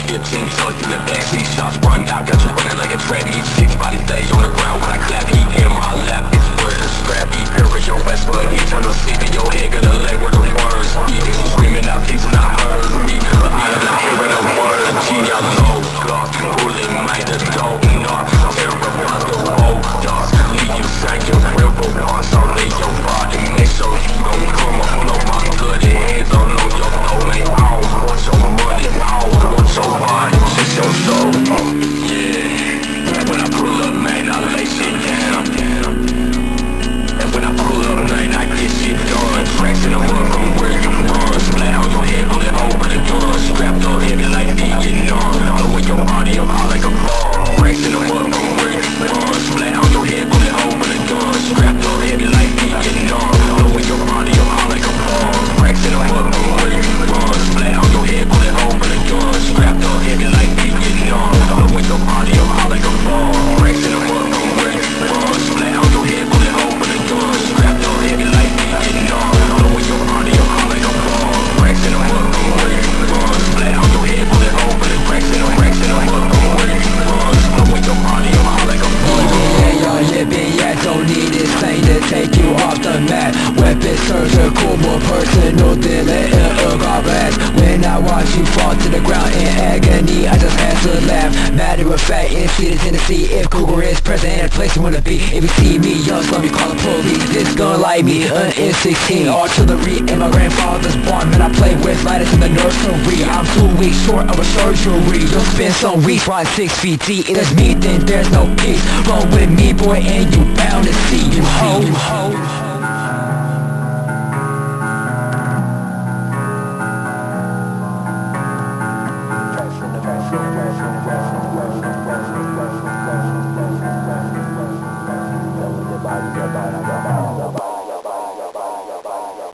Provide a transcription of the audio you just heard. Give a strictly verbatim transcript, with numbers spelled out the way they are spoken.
fifteen tucked in the backseat, shots sprung out, got you running like a trap meet. Six body stay on the ground when I clap, he in my lap. It's where the scrap, he perish your best bud. He turn to sleep in your head, gonna lay where the words. He screaming out, he's not heard me, but I am not hearing a word. G, I know, God, pulling my the dog, not terrible, the old dog. Leave you sank your river once, I'll lay your body, make sure you gon' come up, blow my bloody hands all on your soul. Ain't I don't want your money, I don't want your body, just your soul. Yeah, and when I pull up, man, I lay shit down. And when I pull up, man, I get shit done. Tracks in the mud from where you run. Splat on your head, bullet over the gun. Strapped up heavy like me, getting numb. Blowing your body up high like a bomb. Tracks in the mud from where you run. Splat on your head, bullet over the gun. Strapped up heavy like me, getting numb. Blowing your body up high like a bomb. Tracks in the mud from where you run. Splat on your head, bullet over the gun. Strapped up heavy like me, getting numb. Blowing your body up high like a bomb. Tracks in the mud from where you run. Splat on your head, bullet over the gun. Strapped up heavy like me, getting numb. Blowing your body up high like a bomb. Tracks in the mud from where you run. Splat on your head, bullet over the cracks in the cracks in the mud from where you run. Blowing your body up high like a bomb. Yeah, you're living yet, don't need this thing to take you off the mat. Weapon surgical, more personal than letting a god blast. When I watch you fall to the ground in agony, I just have to laugh. Matter of fact, in City, Tennessee, if Cougar is present in a place you wanna be. If you see me, young slum, you call the police. This gun like me, an M sixteen, artillery in my grandfather's barn. Man, I play with lighters in the nursery. I'm two weeks short of a surgery. You'll spend some weeks riding six feet deep. If there's me, then there's no peace. Roll with me, boy, and you bound to see. You ho, you ho. From the